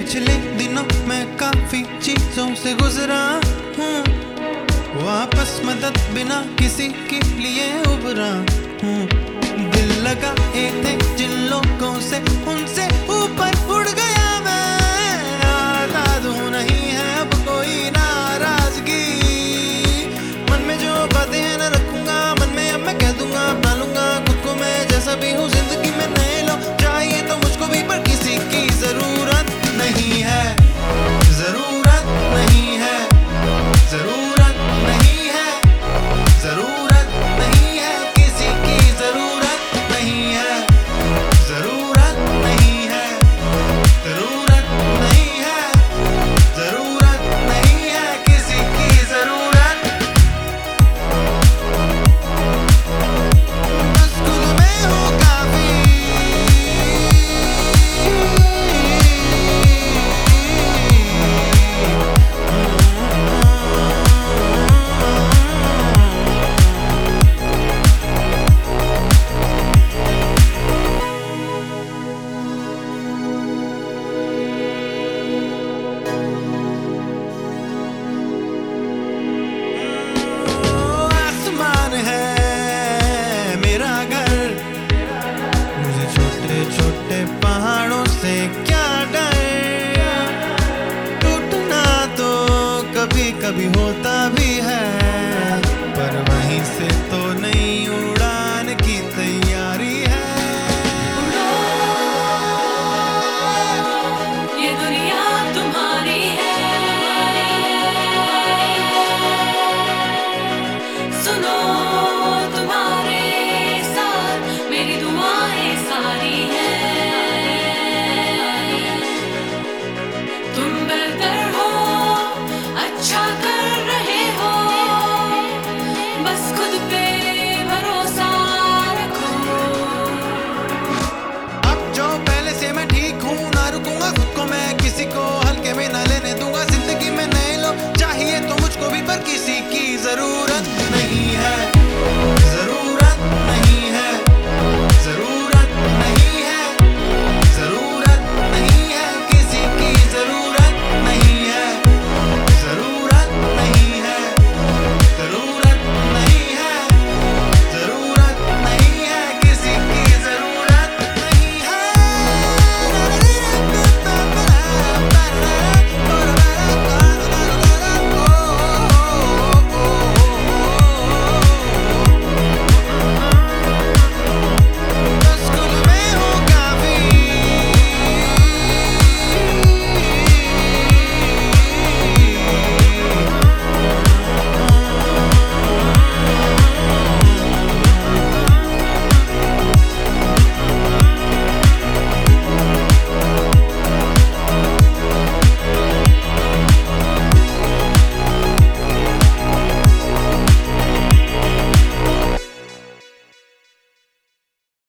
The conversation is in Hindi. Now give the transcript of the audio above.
पिछले दिनों मैं काफी चीजों से गुजरा हूँ, वापस मदद बिना किसी के लिए उभरा हूँ। दिल लगाए थे जिन लोगों से उनसे ऊपर उड़ गया मैं, आजाद हूँ नहीं है अब कोई नाराजगी। मन में जो बातें हैं न रखूंगा मन में, अब मैं कह दूंगा अपना लूंगा खुद को मैं जैसा भी हूँ। जिंदगी में नए लोग चाहिए तो मुझको भी, पर किसी की जरूरत नहीं है, जरूरत नहीं है, जरूरत नहीं है, जरूरत नहीं है, किसी की जरूरत नहीं है, जरूरत नहीं है, जरूरत नहीं है, जरूरत नहीं है, किसी की जरूरत। बस खुद में हूँ काफी, छोटे पहाड़ों से क्या डर, टूटना तो कभी कभी होता भी है, पर वहीं से तो नई उड़ान की तैयारी है। ये दुनिया तुम्हारी है, सुनो तुम्हारे साथ मेरी दुआएं सारी हैं। तुम बेहतर हो, अच्छा कर रहे हो, बस खुद पे भरोसा रखो। अब जो पहले से मैं ठीक हूँ, ना रुकूंगा खुद को मैं किसी को हल्के में ना लेने दूंगा। जिंदगी में नए लोग चाहिए तो मुझको भी, पर किसी की जरूरत नहीं है।